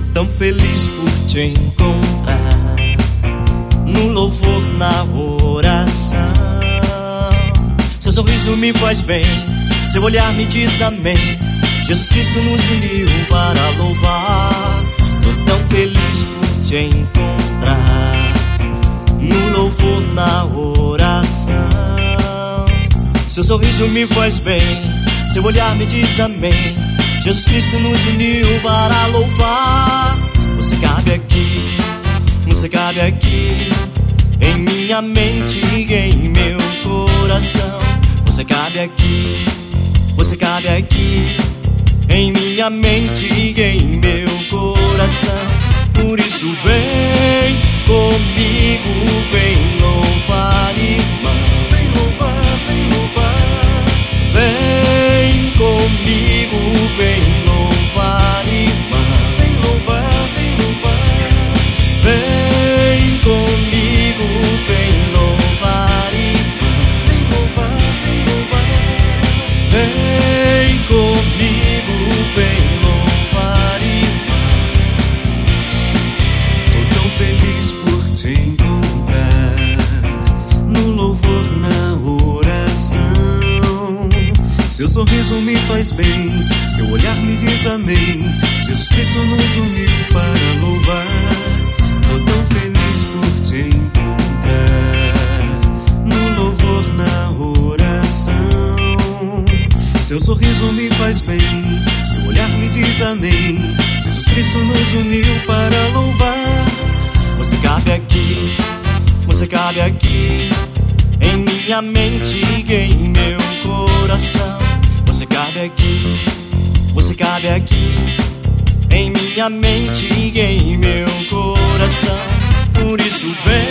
tão feliz por te encontrar, no louvor, na oração. Seu sorriso me faz bem, seu olhar me diz amém. Jesus Cristo nos uniu para louvar. Tô tão feliz por te encontrar, no louvor, na oração. Seu sorriso me faz bem, seu olhar me diz amém. Jesus Cristo nos uniu para louvar. Você cabe aqui, você cabe aqui, em minha mente e em meu coração. Você cabe aqui, você cabe aqui, em minha mente e em meu coração. Por isso vem comigo, vem louvar, irmão. Vem louvar, vem louvar. Vem comigo, vem louvar, irmão. Vem louvar, vem louvar. Vem comigo, vem louvar, irmão. Vem louvar, vem louvar. Vem comigo, vem louvar, irmão. Tô tão feliz por te encontrar, no louvor, na oração. Seu sorriso me faz bem, seu olhar me diz amém. Jesus Cristo nos uniu para louvar. Tô tão feliz por te encontrar, no louvor, na oração. Seu sorriso me faz bem, seu olhar me diz amém. Jesus Cristo nos uniu para louvar. Você cabe aqui, você cabe aqui, em minha mente e em meu coração. Você cabe aqui, você cabe aqui, em minha mente e em meu coração. Por isso vem